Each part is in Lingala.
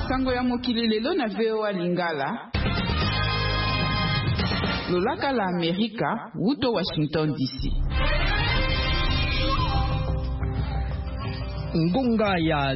Sango ya mokili lelo na VOA Lingala. Lolaka la Amerika, wuto Washington DC. Ngonga ya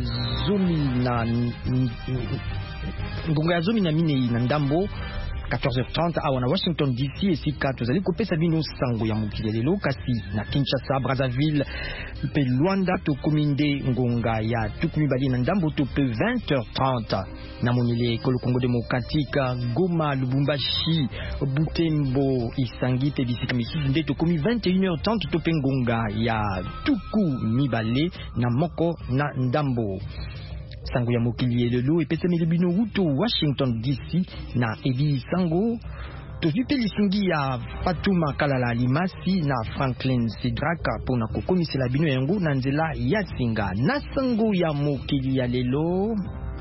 zomi na mine na ndambo 14h30 awa na Washington DC esika tozali kopesa bino sango ya mokili lelo kasi na Kinshasa, Brazzaville pe Luanda tokominde ngonga ya tukumi bali na ndambo to pe 20h30 na monele ekolo Congo Démocratique, Goma, Lubumbashi, Butembo, Isangi pe bisika misusu nde tokomi 21h30 to pe ngonga ya tuku mibale na moko na ndambo. Sango ya mokili lelo epesameli bino wuto Washington DC na Ebi Sango. Tozupe lisingi ya Fatuma Kalala Limasi na Franklin Sidraka pona kokomisela bino yango na nzela ya singa na sango ya mokili ya lelo.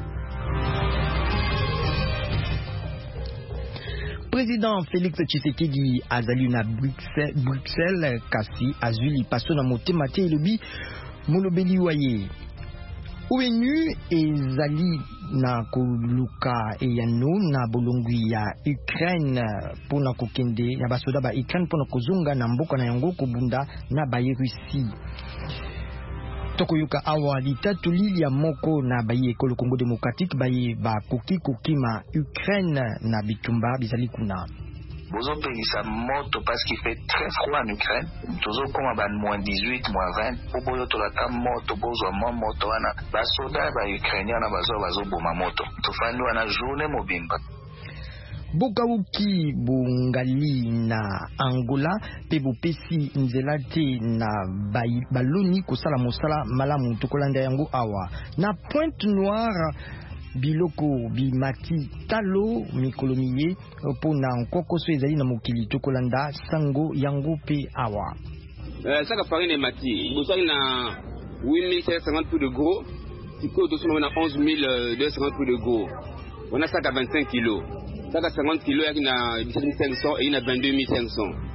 Président Félix Tshisekedi azali na Bruxelles kasi azuli paso na motema te elobi molobeli waye. ONU ezali na koluka eyano na bolongwi ya Ukraine pona kokende ya basoda ba Ukraine pona kozunga na mboka na yango kobunda na baye Russie. Tokoyoka awa litatu lili ya moko na baye ekolo Congo Démocratique baye ba koki kokima Ukraine na bitumba bizali kuna. Bozo pegisa moto parce qu'il fait très froid en Ukraine. Tozo koma ban -18, -20. Bozo tolata moto bozo moto wana. Basoda ba Ukrainien na bazo boma moto. Tofandi wana journée mobimba. Bokauki bungali na Angola pe bopesi nzela te na baloni kosala mosala malamu tokolanda yango awa. Na Pointe Noire biloko bimati talo mikolo miye pona nkokoso ezali na mokili tokolanda sango yango pe awa. Saka farine mati bosali na 8750 plus de gros, tiko tosoma na 11250 plus de gros. On a saka 25 kg. Saka 50 kg yaki na 17500 et na 22500.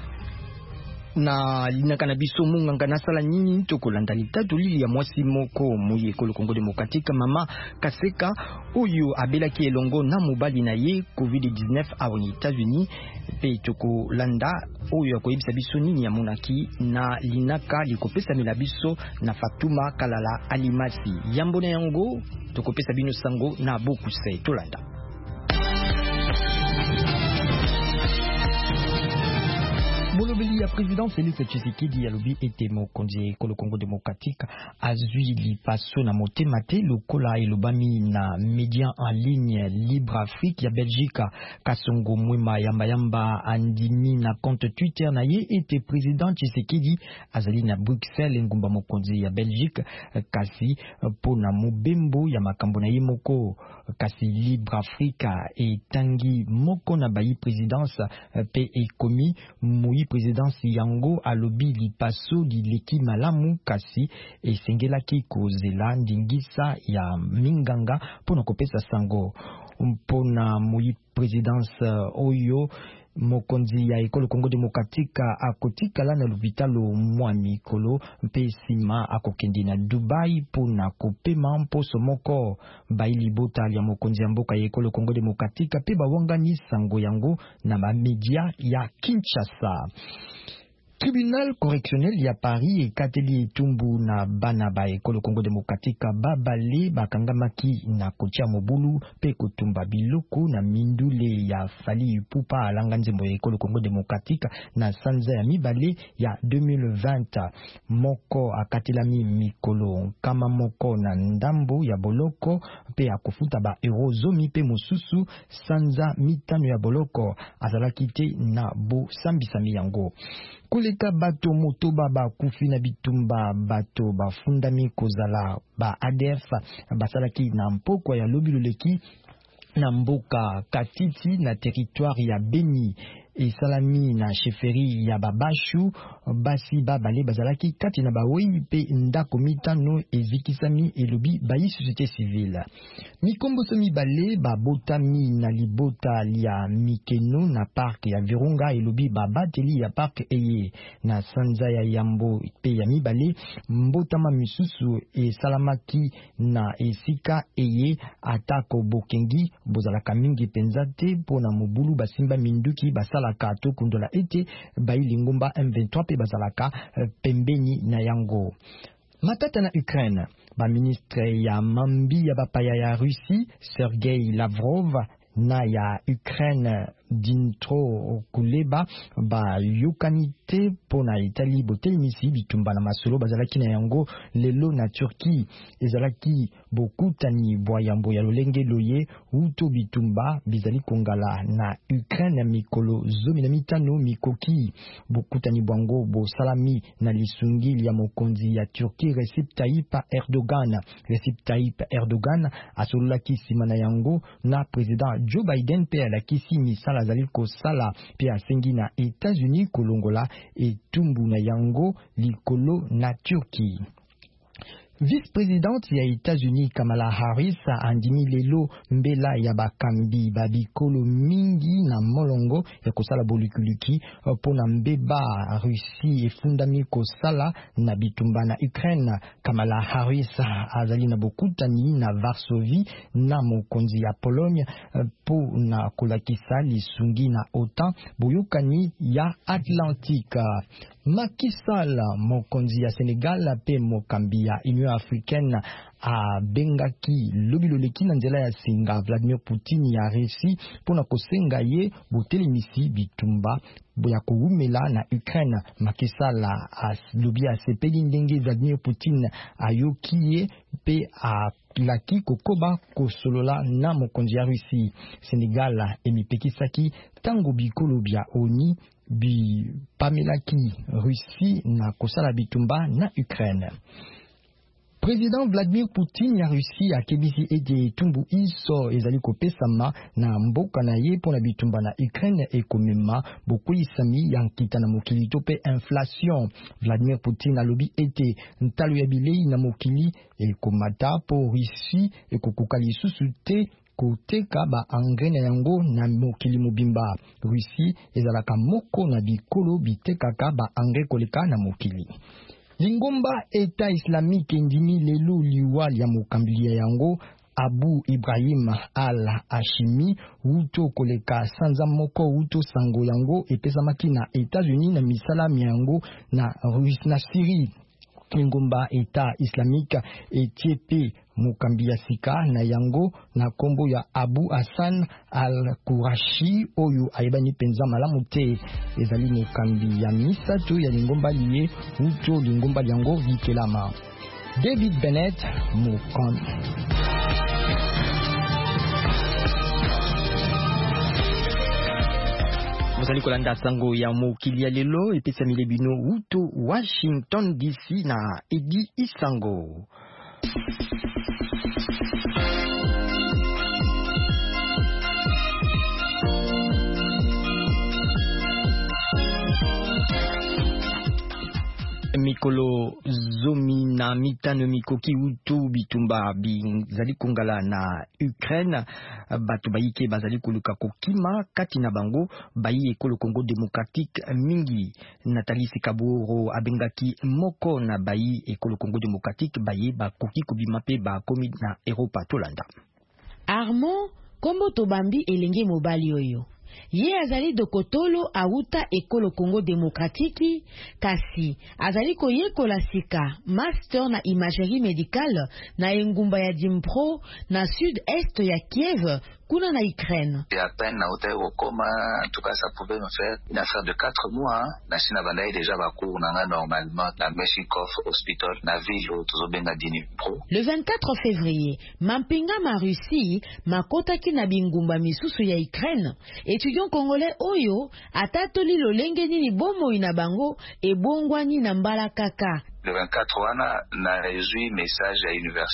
Na linaka na biso munganga nasala nini tokolanda litatu lili ya mwasi moko moye ekolo Congo Démocratique mama Kaseka oyo abelaki elongo na mobali na ye COVID-19 awa ni États-Unis pe tokolanda oyo akoyebisa biso nini ya monaki na linaka likopesa mila biso na Fatuma Kalala Alimasi yambo na yango tokopesa bino sango na bokuse tolanda. Molobeli ya président Félix Tshisekedi alobi ete mokonzi ekolo Congo Démocratique azwi lipaso na motema te lokola elobami na média en ligne Libre Afrique ya Belgique. Kasongo Mwema yamba andimi na compte Twitter na ye ete président Tshisekedi azali na Bruxelles ngumba mokonzi ya Belgique kasi pona mobembo ya makambo na ye moko. Kasi Libre Afrique etangi moko na bayi présidence pe ekomi mui présidence yango alobi lipaso lileki malamu kasi esengelaki kozela ndingisa ya minganga pona kopesa sango pona mui présidence oyo mokonzi ya ekolo Congo Démocratique akotikala na lubitalo mwa mikolo mpe sima akokende na Dubai pona kopema mposo moko baili bota ya mokonzi ya mboka ya ekolo Congo Démocratique pe bawangani sango yango na bamedia ya Kinshasa. Tribunal correctionnel ya Paris ekateli etumbu na bana ba ekolo Congo Démocratique babale bakangamaki na kotia mobulu pe kotumba biloko na mindule ya Fali Ipupa alanga nzembo ya ekolo Congo Démocratique na sanza ya mibale ya 2020. Moko akatelami mikolo kama moko na ndambo ya boloko pe akofuta ba eurozomi pe mosusu sanza mitano ya boloko azalaki te na bo sambisami yango. Kuleka bato motoba ba kufi na bitumba bato bafundami kozala ba ADF basalaki na mpoko ya lobi loleki na mboka Katiti na territoire ya Beni et salami na chefferie ya babashu basi babale bazalaki kati na bawei pe ndako mitano ezikisami elobi bayi société civile. Mikombo sami bale babotami na libota lia mikeno na park ya Virunga elobi babateli ya park eye na sanza ya Yambo pe ya mibale mbotama misusu e salamaki na esika eye atako bokengi bozalaka mingi penzate pona mobulu basimba minduki basalaka to kundola ete bayi ngomba M23 pe bazalaka pembeni na yango. Matata na Ukraine, ba ministre ya mambi ya bapaya ya Russie Sergei Lavrov na ya Ukraine Dintro Kuleba ba yukanite pona Italie botelimisi bitumba na masolo bazalaki na yango lelo na Turquie ezalaki bokutani boyambo ya lolenge loye uto bitumba bizali kongala na Ukraine mikolo zomi na mitano mikoki bokutani bwango bo salami na lisungi ya mokonzi ya Turquie Recep Tayyip Erdogan asololaki sima na yango na president Joe Biden pe alakisi misala azali kosala pe asengi na États-Unis kolongola etumbu na yango likolo na Turquie. Vice-présidente ya États-Unis Kamala Harris andimi lelo mbela ya bakambi babikolo mingi na molongo ya kosala bolukuluki pona mbeba Russie efundami kosala na bitumba na Ukraine. Kamala Harris azali na bokutani na Varsovie na mokonzi ya Pologne pona kolakisa lisungi na OTAN boyokani ya Atlantique. Macky Sall mokonzi ya Senegal pe mokambi ya Union africaine a bengaki lobiloleki na nzela ya singa Vladimir Poutine ya Russie pona kosenga ye botelimisi bitumba ya kuumela na Ukraine. Macky Sall lobi asepeli ndenge Vladimir Poutine ayokie pe a laki kokoba kosolola na mokonzi ya Russie. Senegal emipekisaki tango bikolo bya oni bi pamelaki Russie na kosala bitumba na Ukraine. Président Vladimir Poutine ya Russie akebisi ete tumbu iso ezali kopesama na mboka na ye pona bitumba na Ukraine ekomema bokulisami ya nkita na mokili to pe inflation. Vladimir Poutine alobi ete ntalo ya bilei na mokili ekomata po Russie ekokoka lisusu te koteka ba engrais na yango na mokili mobimba. Russie ezalaka moko na bikolo bitekaka ba engrais koleka na mokili. Lingomba État islamique ndimi lelo liwa ya mokambili yango Abu Ibrahim al-Hashimi uto koleka sanza moko uto sango yango epesamaki na États-Unis na misala yango na Syrie. Lingomba État islamique etiepe mokambi ya sika na yango na kombo ya Abu Hassan al-Qurashi oyo ayebani penza malamu te ezali mokambi ya misato ya lingomba liye uto lingomba yango vikelama. David Bennett mokambi Mozali kolanda sango ya mokili ya lelo epesa milebino uto Washington DC na Edi Isango. Mikolo zomi na mitano mikoki utu bitumba bizali kongala na Ukraine batu bayike bazali koluka kokima kati na bango bayi ekolo Congo démocratique mingi. Nathalie Sikaboro abengaki moko na bayi ekolo Congo démocratique bayi bakoki kobima pe bakomi na Europa tolanda. Armand kombo tobambi elenge mobali oyo ye azali dokotolo auta ekolo Congo démocratique kasi azali koyekola sika master na imagerie médicale na engumba ya Dnipro na sud-est ya Kiev kuna na Ukraine. Et à peine na hôtel Okoma, en tout cas ça pouvait me faire une affaire de 4 mois. Na sina bandai déjà bakour nanga normalement na Meshikov Hospital na ville tozobenga Dnipro. Le 24 février, mampinga ma Russie makotaki na bingumba misusu ya Ukraine. Étudiant congolais oyo atatoli lolenge nini bomo ina bango ebongwani na mbala kaka. Le 24 wana na reçu message à l'université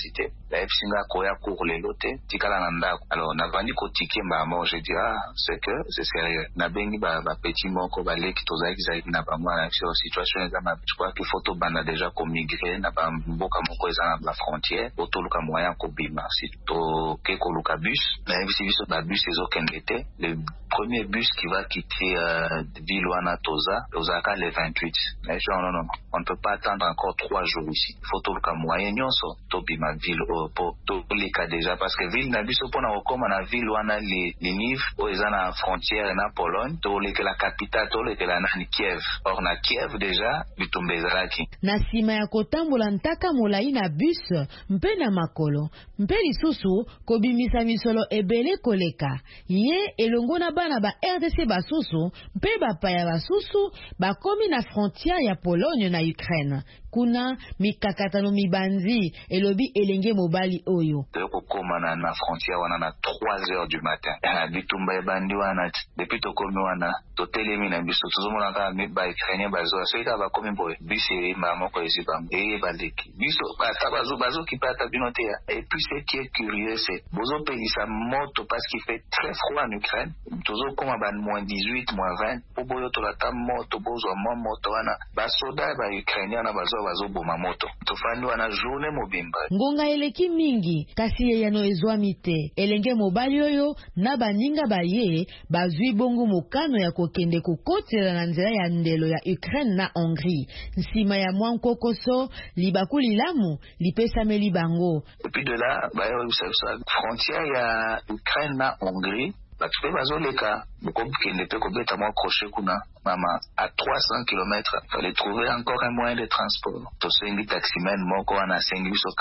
singa koya cour lelo te tikala na ndako. Alors navandi kotike mbamo, je dis c'est que c'est sérieux. Na bengi ba petit moko ba leki tozaki zaki na bango na situation ezama. Je crois qu'il faut to banda déjà ko migrer na ba mboka moko ezana la frontière otoluka moyen ko bima si to ke koluka bus na bisi biso ba bus ezokende te. Le premier bus qui va quitter ville wana tozaka le 28. Non, on ne peut pas attendre encore 3 jours ici. Il faut toluka moyen nyonso to bima ville po to leka déjà parce que ville na biso pona okoma na ville wana les niveaux o ezana frontière na Pologne to leka la capitale to leka na Kiev. Or na Kiev déjà bitumba ezalaki. Na sima ya kotambola ntaka molai na bus mpe na makolo mpe lisusu kobimisa misolo ebele koleka ye elongo na bana ba RDC basusu mpe bapaya basusu bakomi na frontière ya Pologne na Ukraine. Kuna mikakatano mibanzi elobi elenge mobali oyo kokoma na frontière wana na 3h du matin bitumba ebandi wana depuis tokomi wana totelemi na biso tozomona ka ba Ukrainien bazo soika bakomi boye bisi moko ezibam baleki biso bata bazo kipata binote et puis ce qui est curieux c'est bozo pelisa moto parce qu'il fait très froid en Ukraine tozo koma ban -18 -20 poboyo to lata moto bozo moto wana ba soda ba Ukrainien na bazo boma moto tofandi wana journée mobimba ngonga eleki mingi kasi yano ezwami te elenge mobali oyo na baninga baye bazwi bongo mokano ya kokende kokotela na nzela ya ndelo ya Ukraine na Hongrie nsima ya mwankokoso libakuli lamu lipesameli bango. Et puis de là frontière ya Ukraine na Hongrie batupe bazoleka bokokende pe kobeta mwa crochet kuna mama à 300 km. Fallait trouver encore un moyen de transport. Tosengi taximen moko wana sengi biso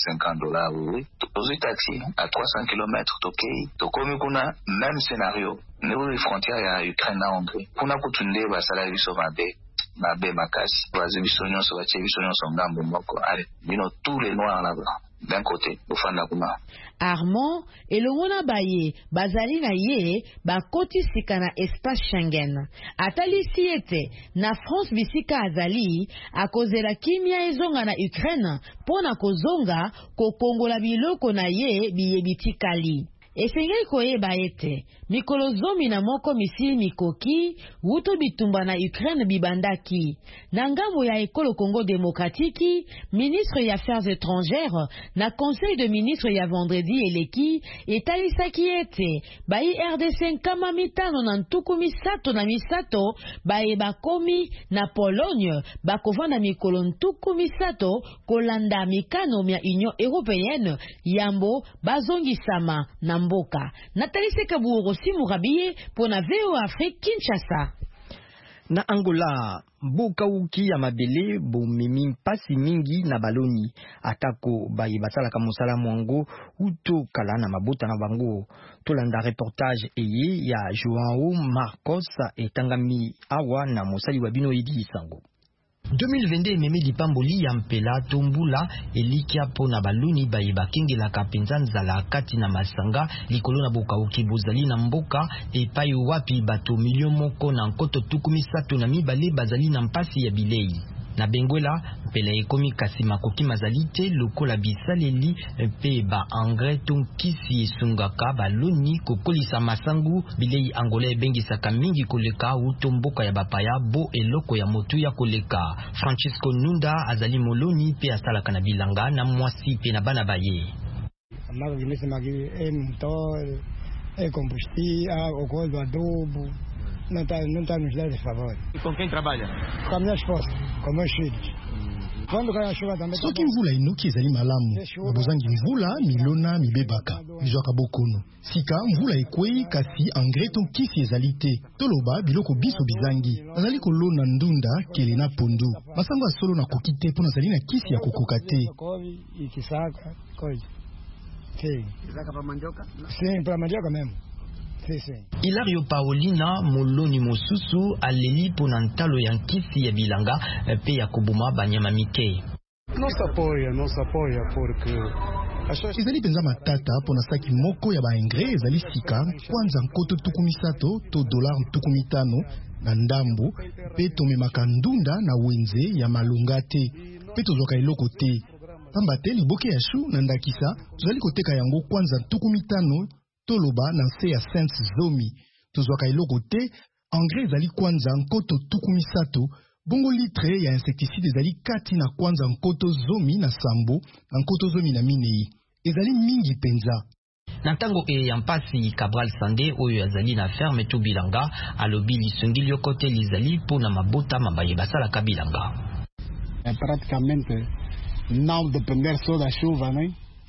$450 oui. Tozi taxi à 300 km tokei tokomi kuna même scénario niveau de frontière ya Ukraine na Hongrie kuna kutunde basala biso mabe makasi bazi biso nyonso batie biso nyonso ngambo moko ale bino tous les noirs là-bas d'un côté ofanda kuna Armand elongona baye bazali na ye bakoti sika na espace Schengen atalisi ete na France bisika azali akozela kimia ezonga na Ukraine pona kozonga kokongola biloko na ye biyebitikali. Esengeli koyeba ete mikolo zomi na moko misili mikoki wuto bitumba na Ukraine bibandaki na ngambo ya ekolo Congo Démocratique. Ministre ya Affaires étrangères na Conseil de ministre ya vendredi eleki etalisaki ete bai RDC kama mitano na ntuku misato na misato baye bakomi na Pologne bakovanda mikolo ntuku misato kolanda mikano ya Union Européenne yambo bazongisama na mboka. Nathalie Sekaburo Simurabiye pona VO Afrique Kinshasa. Na Angola mboka uki ya mabele bomemi mpasi mingi na baloni atako baye basalaka mosala mwango uto kala na mabota na bango. Tolanda reportage eye ya Joao Marcos etangami awa na mosali wa bino Edi Sango. 2022 meme lipamboli ya mpela tombula elikia po na baluni baye bakengelaka penza nzala kati na masanga likolo na boka uki bozali na mboka epai wapi bato million moko na nkoto tukumisato na mibale bazali na mpasi ya bilei. Na Benguela mpela ekomi kasi makoki mazali te lokola bisaleli pe ba engrais tonkisi esungaka baloni kokolisa masangu bilei Angola ebengisaka mingi koleka utomboka ya bapaya bo eloko ya motu ya koleka. Francisco Nunda azali moloni pe asalaka na bilanga na mwasi pe na bana baye. Não está nos dando favor. E com quem trabalha? Com a minha esposa, com meus filhos. Quando cai a chuva também. Soki mvula inoki ezali malamu babozangi mvula milona mibebaka bizwaka bokono sika mvula ekwei kasi engrais to kisi ezali te toloba biloko biso bizangi azali kolona ndunda kele na pondu masango asolo na koki te mpo nazali na kisi ya kokoka te. Sim, para mandioca mesmo. Hilario Paolina moloni mosusu aleli pona ntalo ya nkisi ya bilanga pe ya koboma banyama mike. Nossa apoia porque ezali penza matata pona saki moko ya baengrais ezali sika kwanza nkoto tukumisato to dollar tukumitano na ndambo pe tomemaka ndunda na wenze ya malunga te pe tozwaka eloko te. pamba te liboke ya shu na ndakisa tozali koteka yango kwanza 15 toloba na nse ya cents zomi. Tozwaka eloko te, engrais ezali kwanza nkoto 30, bongo litre ya insecticide ezali kati na kwanza nkoto zomi na sambo na nkoto zomi na minei. Ezali mingi penza. Na ntango ya mpasi Cabral Sande oyo azali na ferme to bilanga alobi lisungili yokote lizali pona mabota mabaye basalaka bilanga. Praticamente não depender só da chuva, né?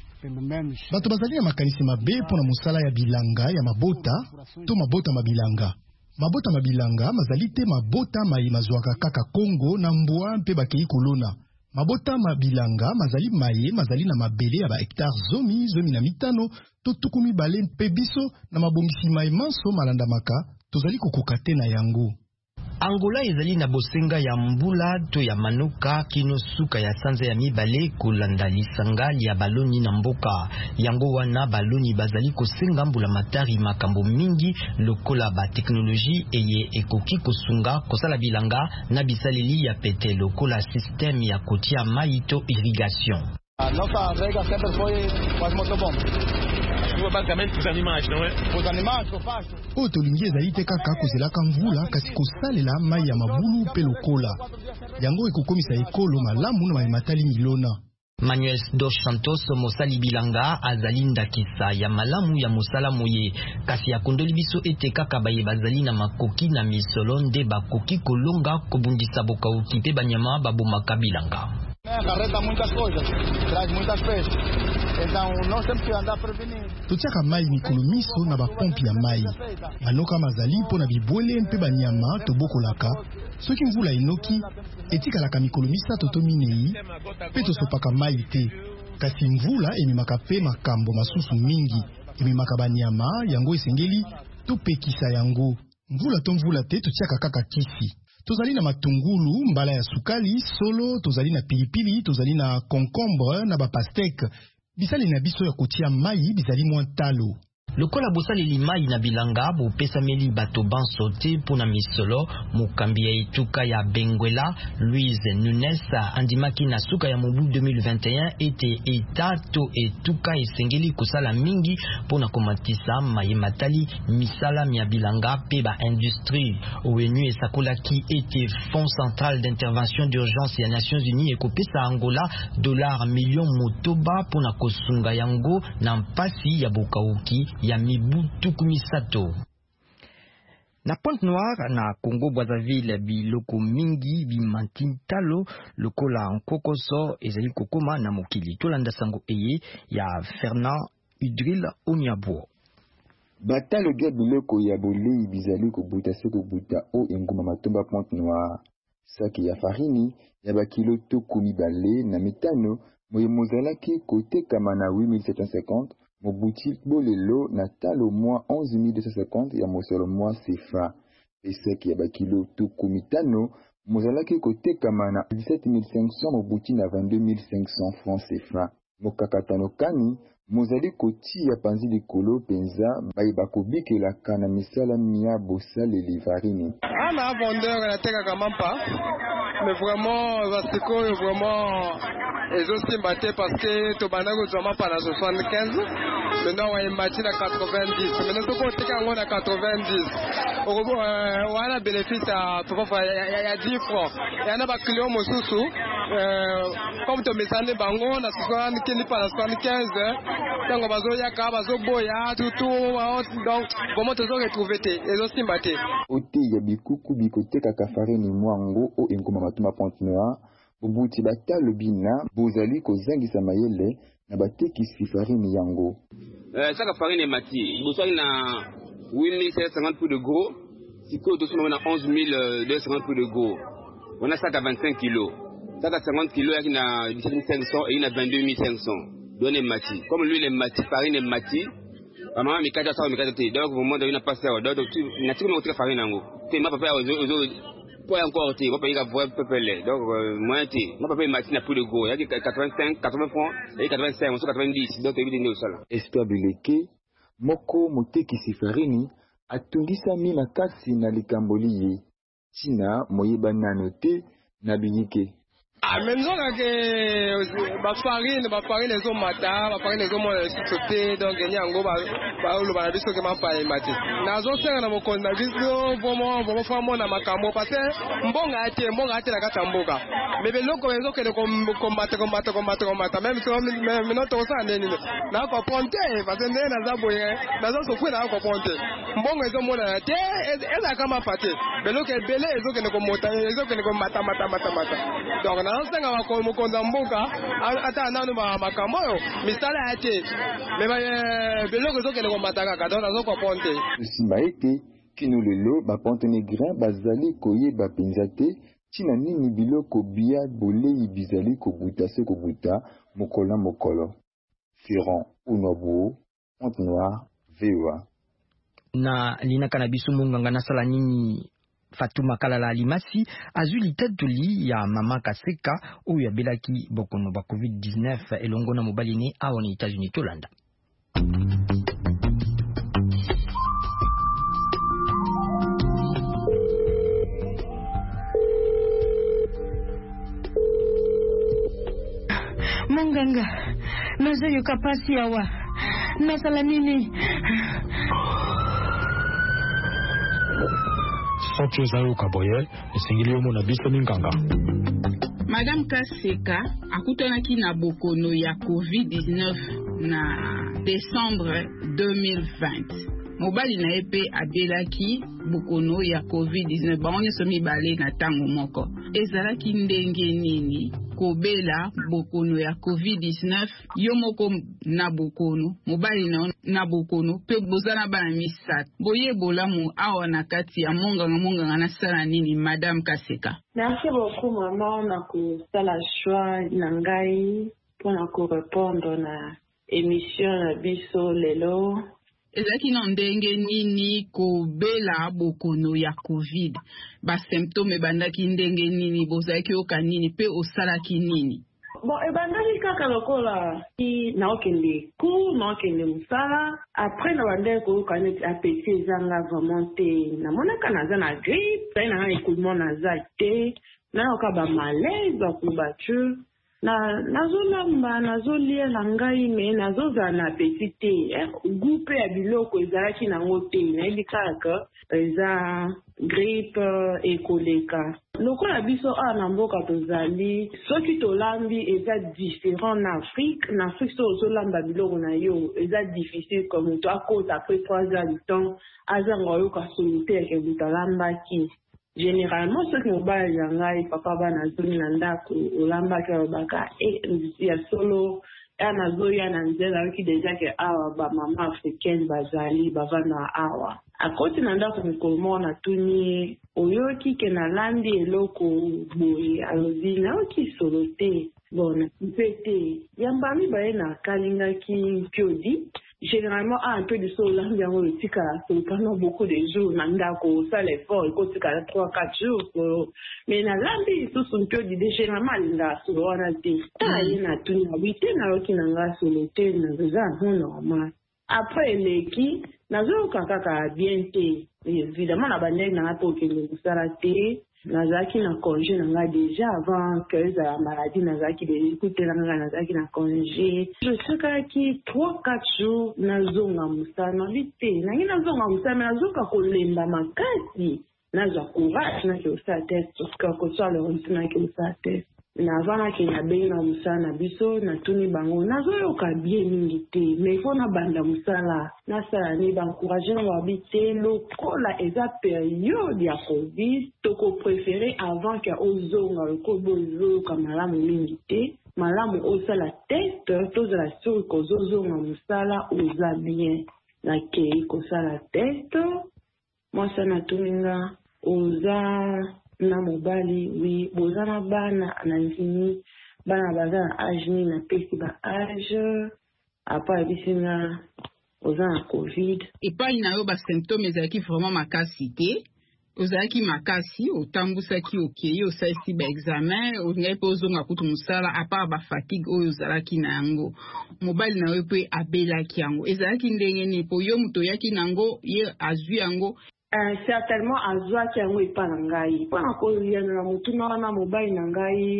Bato bazali ya makanisi mabe pona musala ya bilanga ya mabota to mabota mabilanga. Mabota mabilanga mazali te mabota mai mazwaka kaka Kongo na mbwa mpe bakei kolona. Mabota mabilanga mazali maye mazali na mabele ya ba hectare zomi na mitano to 12 mpe biso na mabongisi mai manso malanda maka tozali kokoka te na yango. Angola ezali na bosenga ya mbula to ya manuka kino suka ya sanza ya mibale kolanda lisanga ya baloni na mboka. Yango wana baloni bazali kosenga mbula matari makambo mingi lokola ba teknoloji eye ekoki kosunga kosala bilanga na bisaleli ya pete lokola système ya kotia mai to irrigation. Nossa rega sempre foi com as motobomba. Basicamente os animais, não é? Os animais que eu faço. O tolingi ezali te kaka kozelaka mvula kasi kosalela mai ya mabulu pe lokola. Yango ekokomisa ekolo malamu na matali milona. Manuel dos Santos mosali bilanga azali ndakisa ya malamu ya mosala moye kasi ya kondoli biso ete kaka baye bazali na makoki na misolo nde bakoki kolonga kobundisa bokauki pe banyama babomaka bilanga. Acarreta muitas coisas, traz muitas pestes. Então nós temos que andar prevenindo. Totiaka mai mikolo miso na bapompi ya mai. Manoka mazali pona bibwele mpe banyama tobokolaka. Soki mvula enoki etikalaka mikolo misato to minei pe tosopaka mai te. Kasi mvula ememaka pe makambo masusu mingi. Ememaka banyama yango esengeli topekisa yango. Mvula to mvula te totiaka kaka kisi. Tozali na matungulu, mbala ya sukali, solo, tozali na pilipili, tozali na concombre, na bapasteke. Bisali na biso ya kotia mai, bizali mwa talo. Lokola bosaleli mai na bilanga bopesameli bato banso te pona misolo mokambi ya etuka ya Benguela Louise Nunes andimaki na suka ya mobu 2021 ete eta to etuka esengeli kosala mingi pona komatisa mai matali misala ya bilanga pe ba industrie. ONU esakolaki ete Fonds Central d'Intervention d'Urgence ya Nations Unies ekopesa Angola $ million motoba pona kosunga yango na mpasi ya bokauki ya mibu tukumisato. Na Pointe-Noire na Congo Brazzaville biloko mingi bimantintalo lokola nkokoso ezali kokoma na mokili tolanda sango eye ya Fernand Udril Onyabo. Batalo bia biloko ya bolei bizali kobuta se kobuta o enguma matomba Pointe-Noire. Saki ya farini ya bakilo tokumi bale na metano moye mozalaki kote kama na 8750 mobuti bolelo na talo mwa 11250 ya mosolo mwa CFA. Peseki ya bakilo tokumi tano mozalaki kote kama na 17500 mobuti na 22500 francs CFA. Mokakatano kani mozali koti ya panzi likolo penza bayi bakobikelaka na misala mia bosaleli varini. Ana vendeur la teka kamampa mais vraiment vasiko vraiment ezosimba parce que tobanda kozwa pa na 75 maintenant on est mati na 90 maintenant toko teka ngo na 90 okobo wana bénéfice à ya 10 francs yana ba client mosusu comme to mesane bango na 75 pa na 75 tango bazoya ka bazoboya tutu donc comment tozo retrouver te ezosimba te oti ya bikuku bikoteka kafarini mwango o engoma matuma Pointe-Noire bobuti batalo bina bozali kozangisa mayele na batekisi farini yango. Saka farine mati bosali na 8750 pour de gros, siko to sona na 11250 pour de gros. On a saka 25 kg. Saka 50 kg yaki na 17500 et na 22500. Donne mati. Comme lui les mati farine mati. Maman mi kaja sa mi kaja te. Donc au moment de une passer donc na tiko mo tika farine yango. Te ma papa ozo pour encore te papa il va pepele. Donc moi te ma papa mati na pour de gros yaki 85 80 francs et 85 on 90 donc il dit ça là. Estabileke moko motekisi farini atungisa mi makasi na likamboli ye tina moyeba nano te na binyike. Mais nous avons que farine les hommes matin, farine les hommes sauté, donc il y a un gros le banabiso qui m'a pas ématé. Nazo sera na moko na biso vraiment famo na makambo parce que mbonga ate la kata mboka. Mais beloko bezo que combattre même si maintenant to ça ndeni. Na ko ponte parce que ndena za boye, nazo sofwe na ko ponte. Mbonga ezo mona te eza kama pate. Beloko ebele ezo que ne komota, ezo que ne komata mata. Donc na senga wako mukonza mboka ata nanu makambo yo misala ate. Mais beloko ezo que ne komata kaka donc nazo ko ponte. Simba ete kino lelo baponte negra bazali koyeba penza te tina nini biloko bia bolei bizali kobuta se kobuta mokolo Ferrand Unobu Ponte Noire VOA na linaka na biso munganga nasala nini Fatuma Kalala Alimasi azwi litatoli ya mama Kaseka oyo abelaki bokono ba COVID-19 elongo na mobali ne awa na États-Unis tolanda. Munganga, nazo yoka pasi awa. Nasala nini? Sancho zayo kaboye, esengeli omo na biso minganga. Madame Kaseka akutanaki na bokono ya COVID-19 na décembre 2020. Mobali na epe abelaki bokono ya COVID-19 baonye somi bale na tango moko. Ezalaki ndenge nini kobela bokono ya COVID-19 yomoko na bokono mobali na bokono pe bozana bana misat boye bolamu awa na kati ya monganga na sala nini Madame Kaseka. Merci beaucoup maman na kusala choix na ngai pona ko répondre na émission na biso lelo. Ezaki na ndenge nini kobela bokono ya COVID? Ba symptômes bandaki ndenge nini bozaki oka nini pe osalaki nini? Bon, bandaki kaka lokola na okende cours, na okende musala. Après na bandaki koyoka neti appétit ezanga vraiment te. Na monaka naza na grippe, na écoulement naza te. Na oka ba malaise, ba couverture. Nazolamba nazolia na ngai me nazoza na appétit te groupe ya biloko ezalaki nango te nayebi kaka eza grippe ekoleka lokola biso na mboka tozali soki tolambi eza différent na Afrique so ozolamba biloko na yo eza difficile comme moto akota après 3 heures du temps azanga oyoka solo te yake moto alambaki. Généralement, ceux qui ont pas les papa va na zone nanda ko olamba ke baka ya solo na zoya na nzela qui déjà que ba maman africaine bazali bavana awa akoti nanda ko mikomo na tuni oyoki ke na landi eloko boye alozina oki solo te bon pete yambami ba na kalinga ki piodi. Généralement, un peu de sol, là, bien, on tika, pendant beaucoup de jours, nandako, ça l'effort, il tika 3-4 jours, mais na lambi, tout son peu d'idée, généralement, l'inga, sur l'oralité, il y a tout, il y a qui n'a sur le thé, normal. Après, les qui, n'a pas bien té, évidemment, la bandelle n'a pas aucun de ça, nazaki na congé nanga déjà avant que la maladie nazaki de écouter nanga nazaki na congé je sais ki 3-4 jours nazonga musana vite nangi nazonga musana nazoka kolemba makasi nazwa courage na ke sa test parce que ko soit le retourner ke sa test na vana ke na be na musana biso na tuni bango nazoyoka bien mingi te mais faut na banda musala na sala ni ba encourager wa bité lokola eza période ya covid toko préféré avant que ozonga lokobozo kamalamu mingi te malamu osala test tozala sur ko zozonga musala oza bien na ke ko sala test moi sana tuninga oza na mobali oui bozana bana na nzini bana bazana âge ni na pesi ba âge apa bisinga ozana covid epai na yo ba symptômes ezalaki vraiment makasi te ozalaki makasi otambusaki okeye osalisi ba examen ongai pe ozonga kutu musala apa ba fatigue oyo ozalaki na yango mobali na yo pe abelaki yango ezalaki ndenge ni po yo muto yaki nango ye azwi yango. Certainement azwaki yango epa na ngai mpona koyana na motuna wana mobali na ngai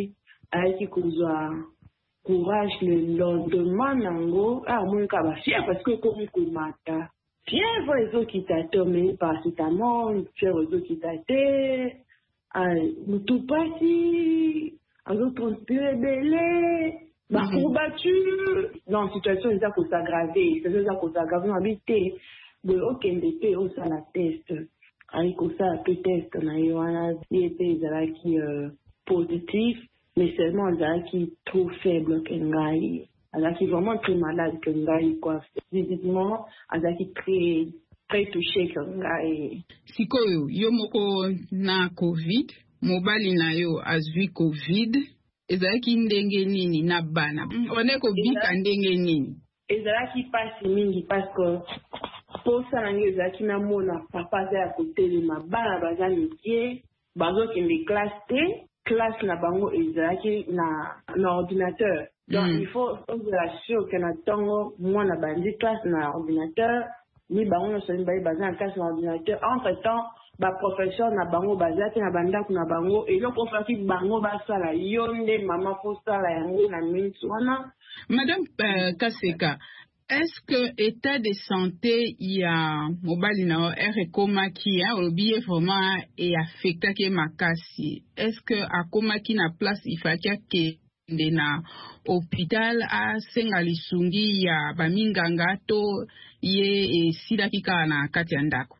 ayaki kozwa courage le lendemain nango amonaka bafièvre parce que ekomi komata fièvre ezokita te omemi paracetamol fièvre ezokita te mutu pasi azotranspire ebele bacourbature non situation eza kosagrave nabi te boye okende mpe osala test ayi kosala mpe test na ye wana ye mpe ezalaki positif mais seulement azalaki trop faible ke ngai azalaki vraiment très malade ke ngai quoi physiquement azalaki très touché ke ngai. Sikoyo yo moko na covid mobali na yo azwi covid ezalaki ndenge nini na bana wane kobika ndenge nini? Ezalaki pasi mingi parce que posa na ngai ezalaki namona papa aza ya kotelema bana baza mike bazokende classe na bango ezalaki na ordinateur donc il faut ozala sûr ke na ntongo mwana bandi classe na ordinateur ni bango nyonso mibali baza na classe na ordinateur entre temps baprofesseur na bango baza te na bandako na bango eloko ofaki bango basala yo nde mama fosala yango na minute wana. Madame Kaseka, est-ce que état de santé ya mobali na ekomaki olobi vraiment et affectaki makasi? Est-ce que akomaki na place ifaki akende na hôpital asenga lisungi ya baminganga to ye esilaki kaka na kati ya ndako?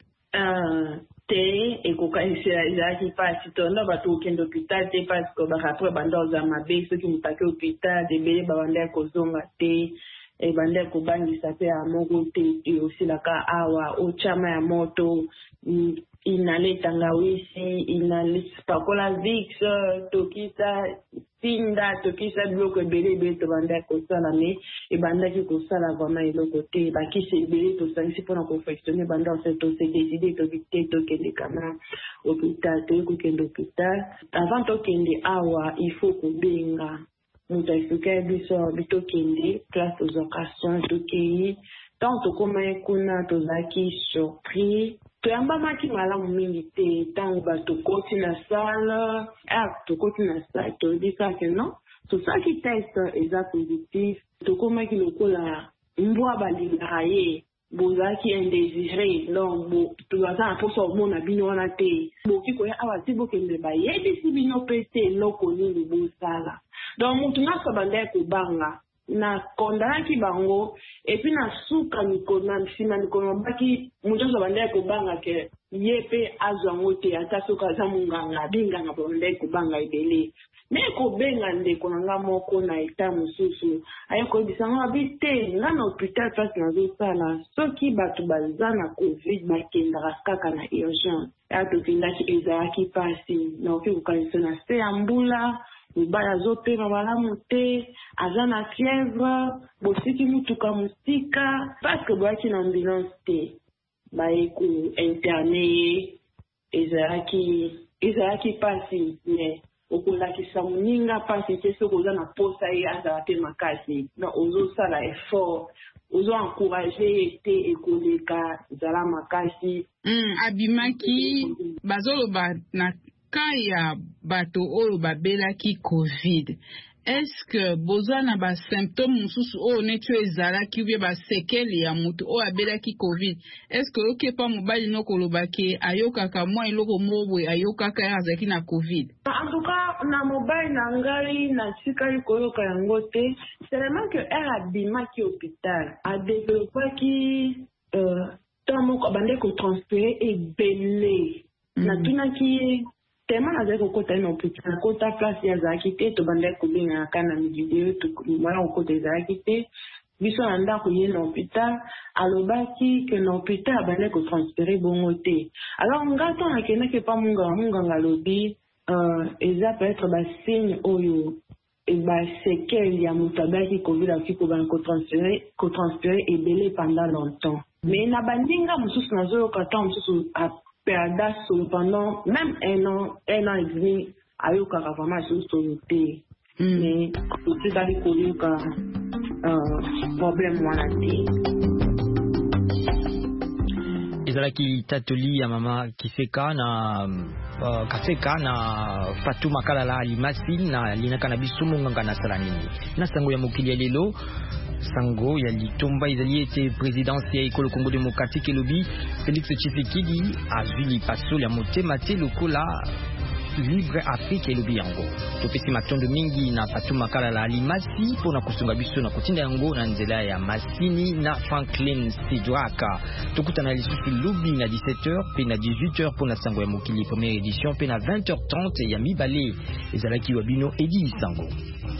Te ekokanisela ezalaki mpasi tonda bato kokende hôpital te parce que barapres banda oza mabe soki motaki hôpital ebele babanda ya kozonga te ebanda ya kobangisa mpe ya moko te osilaka awa ochama ya moto inale tangawisi inale pakola vix tokisa sinda tokisa biloko ebele tobanda ya kosala me ebandaki kosala vraiment eloko te bakisi ebele tosangisi mpona confectionne ebanda ose tose décide toki te tokende kana hôpital toyi kokende hôpital avant tokende awa il faut kobenga moto aesuka biso bitokende place tozwaka soin tokei tant tokomai kuna tozalaki surpris toyambamaki malamu mingi te ntango batokoti na sale tokoti na sale toyebi kaka non tosalaki test eza positif tokomaki lokola mbwa balingaka ye bozalaki indésiré donc tozaza na mposa omona bino wana te boki koya awa ti bokende bayebisi bino mpe te eloko nini bosala donc motu nyonso bandaki kobanga na kondanaki bango epuis na suka na nsima mikolo mobaki motu nyonso bandaki kobanga ke ye mpe azwa yango te ata soki aza monganga binganga bandaki kobanga ebele me kobenga ndeko na nga moko na eta mosusu aye koyebisa ngo abi te nga na hôpital place nazosala soki bato baza na covid bakendaka kaka na urgence ya tokendaki ezalaki mpasi naoki kokanisa na se ya mbula mobali azopema malamu te aza na fièvre bosiki mutuka mosika parce que boyaki na ambulance te baye kointerne ye ezalaki mpasi mais okolakisa moninga mpasi te soki oza na posa ye azala te makasi na ozosala effort ozoencourage ye te ekoleka ezala makasi. Abimaki bazoloba na ka ya bato oyo babelaki covid est-ce que boza na basymptôme mosusu oyo neti oyo ezalaki ubie basekele ya moto oyo abelaki covid est-ce que okepa mobali no kolobaki ayokaka mwa eloko moko boye ayokaka ye azalaki na covid? En tout cas na mobali na ngai natikali koyoka yango te seulement que abimaki hôpital adevelopaki ntango moko abandaki kotranspire ebele natunaki ye tellement nazali kokota ye na hôpital nakota place ye azalaki te tobandaki kobengaka na video mwana kokota ezalaki te biso na ndako ye na hôpital alobaki ke na hôpital abandaki kotranspire bongo te alors nga ntango nakendaki epa monganga alobi eza peut-être basigne oyo basekele ya moto abelaki covid akoki kobanda kotranspire ebele pendant longtemps mais na bandinga mosusu nazoyoka ntango mosusu perda solo pendant même un an et demi ayokaka vraiment solo te mais otikali koyoka problème wana te. ezalaki tatoli ya mama Kiseka na Kaseka na Fatuma Kalala Alimasi na linaka na biso monganga na salanini na sango ya mokili ya lelo. Sango ya litomba ezali ete présidence ya ekolo Congo démocratique elobi Félix Tshisekedi azwi paso ya motema te lokola Libre Afrique elobi yango. Topesi matondo mingi na Fatuma Kalala Alimasi pona kusunga biso na kotinda yango na nzela ya Masini na Franklin Sidwaka. Tokutana lisusu lobi na 17h pe na 18h pona sango ya mokili première édition pe na 20h30 ya mibale ezalaki wabino Edi Sango.